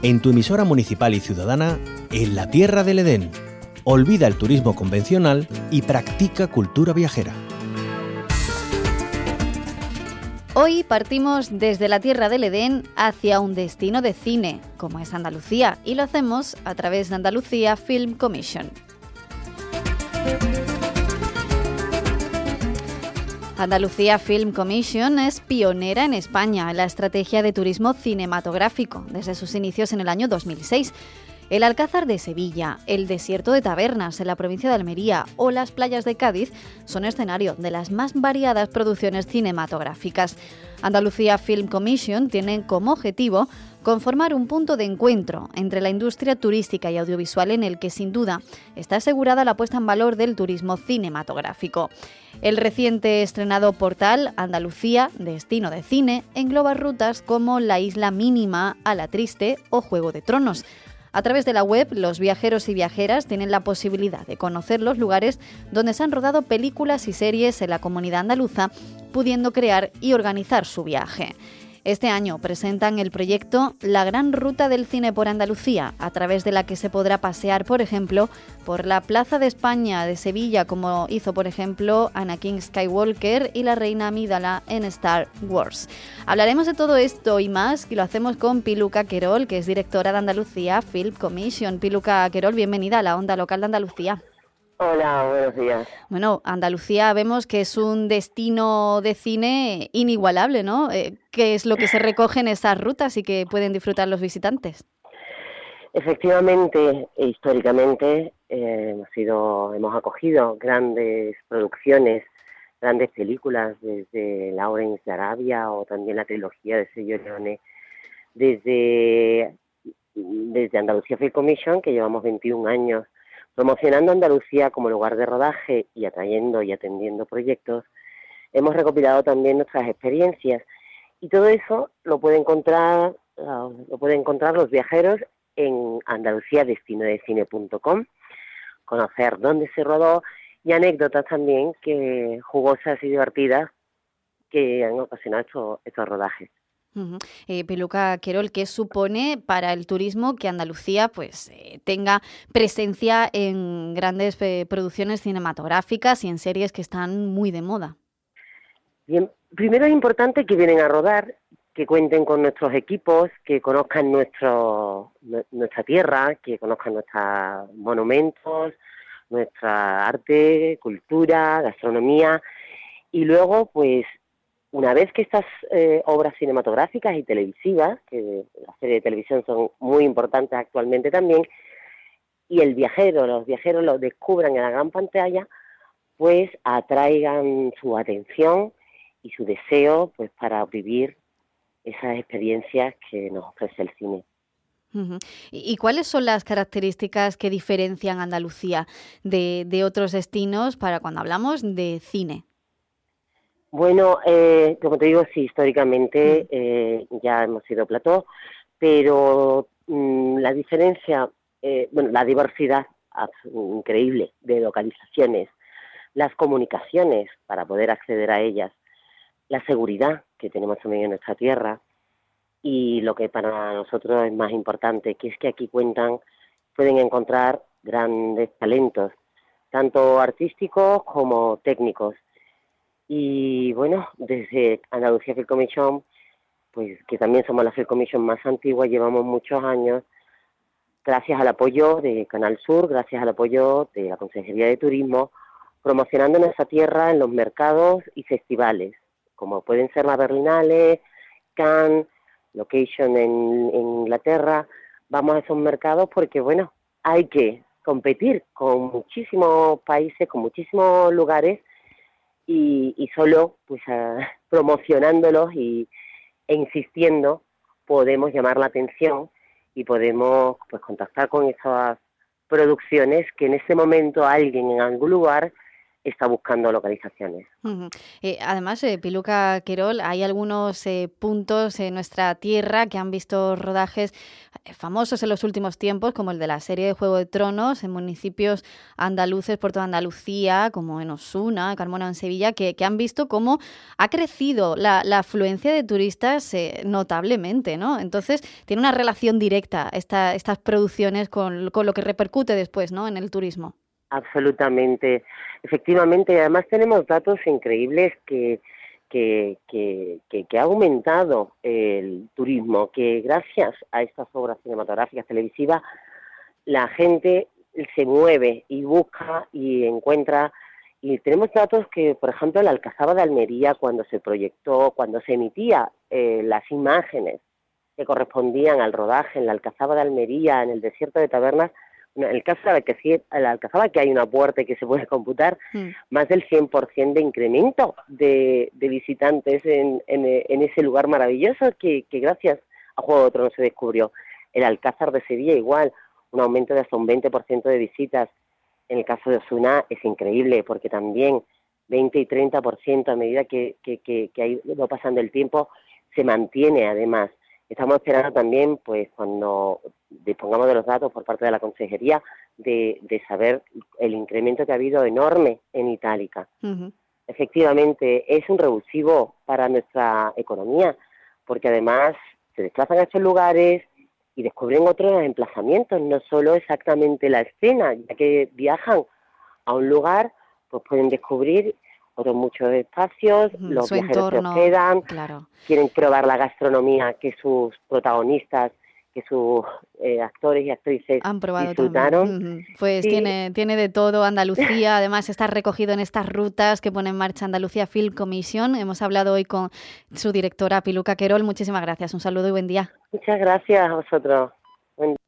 en tu emisora municipal y ciudadana, en la Tierra del Edén. Olvida el turismo convencional y practica cultura viajera. Hoy partimos desde la Tierra del Edén hacia un destino de cine, como es Andalucía, y lo hacemos a través de Andalucía Film Commission. Andalucía Film Commission es pionera en España en la estrategia de turismo cinematográfico desde sus inicios en el año 2006. El Alcázar de Sevilla, el desierto de Tabernas en la provincia de Almería o las playas de Cádiz son escenario de las más variadas producciones cinematográficas. Andalucía Film Commission tiene como objetivo conformar un punto de encuentro entre la industria turística y audiovisual en el que, sin duda, está asegurada la puesta en valor del turismo cinematográfico. El reciente estrenado portal Andalucía, Destino de Cine, engloba rutas como La Isla Mínima, A la Triste o Juego de Tronos. A través de la web, los viajeros y viajeras tienen la posibilidad de conocer los lugares donde se han rodado películas y series en la comunidad andaluza, pudiendo crear y organizar su viaje. Este año presentan el proyecto La Gran Ruta del Cine por Andalucía, a través de la que se podrá pasear, por ejemplo, por la Plaza de España de Sevilla, como hizo, por ejemplo, Anakin Skywalker y la Reina Amídala en Star Wars. Hablaremos de todo esto y más, y lo hacemos con Piluca Querol, que es directora de Andalucía Film Commission. Piluca Querol, bienvenida a la Onda Local de Andalucía. Hola, buenos días. Bueno, Andalucía vemos que es un destino de cine inigualable, ¿no? ¿Qué es lo que se recoge en esas rutas y que pueden disfrutar los visitantes? Efectivamente, históricamente hemos acogido grandes producciones, grandes películas, desde Lawrence de Arabia o también la trilogía de Sergio Leone, desde Andalucía Film Commission, que llevamos 21 años promocionando Andalucía como lugar de rodaje y atrayendo y atendiendo proyectos. Hemos recopilado también nuestras experiencias y todo eso lo pueden encontrar los viajeros en andaluciadestinodecine.com, conocer dónde se rodó y anécdotas también jugosas y divertidas que han ocasionado estos rodajes. Uh-huh. Piluca Querol, ¿qué supone para el turismo que Andalucía tenga presencia en grandes producciones cinematográficas y en series que están muy de moda? Bien, primero es importante que vienen a rodar, que cuenten con nuestros equipos, que conozcan nuestra tierra, que conozcan nuestros monumentos, nuestra arte, cultura, gastronomía, y luego pues una vez que estas obras cinematográficas y televisivas, que las series de televisión son muy importantes actualmente también, y los viajeros lo descubran en la gran pantalla, pues atraigan su atención y su deseo pues para vivir esas experiencias que nos ofrece el cine. Uh-huh. ¿Y cuáles son las características que diferencian Andalucía de otros destinos para cuando hablamos de cine? Bueno, como te digo, sí, históricamente ya hemos sido plató, pero la diferencia, la diversidad increíble de localizaciones, las comunicaciones para poder acceder a ellas, la seguridad que tenemos también en nuestra tierra y lo que para nosotros es más importante, que es que aquí pueden encontrar grandes talentos, tanto artísticos como técnicos. Y bueno, desde Andalucía Film Commission, pues que también somos la Film Commission más antigua, llevamos muchos años, gracias al apoyo de Canal Sur, gracias al apoyo de la Consejería de Turismo, promocionando nuestra tierra en los mercados y festivales, como pueden ser la Berlinale, Cannes, Location en Inglaterra. Vamos a esos mercados porque, bueno, hay que competir con muchísimos países, con muchísimos lugares, y solo pues promocionándolos e insistiendo podemos llamar la atención y podemos pues contactar con esas producciones que en ese momento alguien en algún lugar está buscando localizaciones. Uh-huh. Además, Piluca Querol, hay algunos puntos en nuestra tierra que han visto rodajes famosos en los últimos tiempos, como el de la serie de Juego de Tronos, en municipios andaluces por toda Andalucía, como en Osuna, Carmona, en Sevilla, que han visto cómo ha crecido la afluencia de turistas notablemente, ¿no? Entonces, tiene una relación directa estas producciones con lo que repercute después, ¿no?, en el turismo. Absolutamente, efectivamente, además tenemos datos increíbles que ha aumentado el turismo, que gracias a estas obras cinematográficas televisivas la gente se mueve y busca y encuentra, y tenemos datos que, por ejemplo, la Alcazaba de Almería, cuando se proyectó, cuando se emitía las imágenes que correspondían al rodaje en la Alcazaba de Almería, en el desierto de Tabernas, en el caso de la Alcazaba, que hay una puerta que se puede computar, más del 100% de incremento de visitantes en ese lugar maravilloso que gracias a Juego de Tronos se descubrió. El Alcázar de Sevilla igual, un aumento de hasta un 20% de visitas. En el caso de Osuna es increíble, porque también 20 y 30% a medida que va pasando el tiempo, se mantiene además. Estamos esperando también, pues, cuando dispongamos de los datos por parte de la Consejería, de saber el incremento que ha habido enorme en Itálica. Uh-huh. Efectivamente, es un revulsivo para nuestra economía, porque además se desplazan a estos lugares y descubren otros emplazamientos, no solo exactamente la escena, ya que viajan a un lugar, pues pueden descubrir otros muchos espacios, los viajeros se hospedan, claro, quieren probar la gastronomía que sus protagonistas, que sus actores y actrices han probado disfrutaron. También. Pues sí. tiene de todo Andalucía, además está recogido en estas rutas que pone en marcha Andalucía Film Commission. Hemos hablado hoy con su directora Piluca Querol. Muchísimas gracias, un saludo y buen día. Muchas gracias a vosotros. Buen día.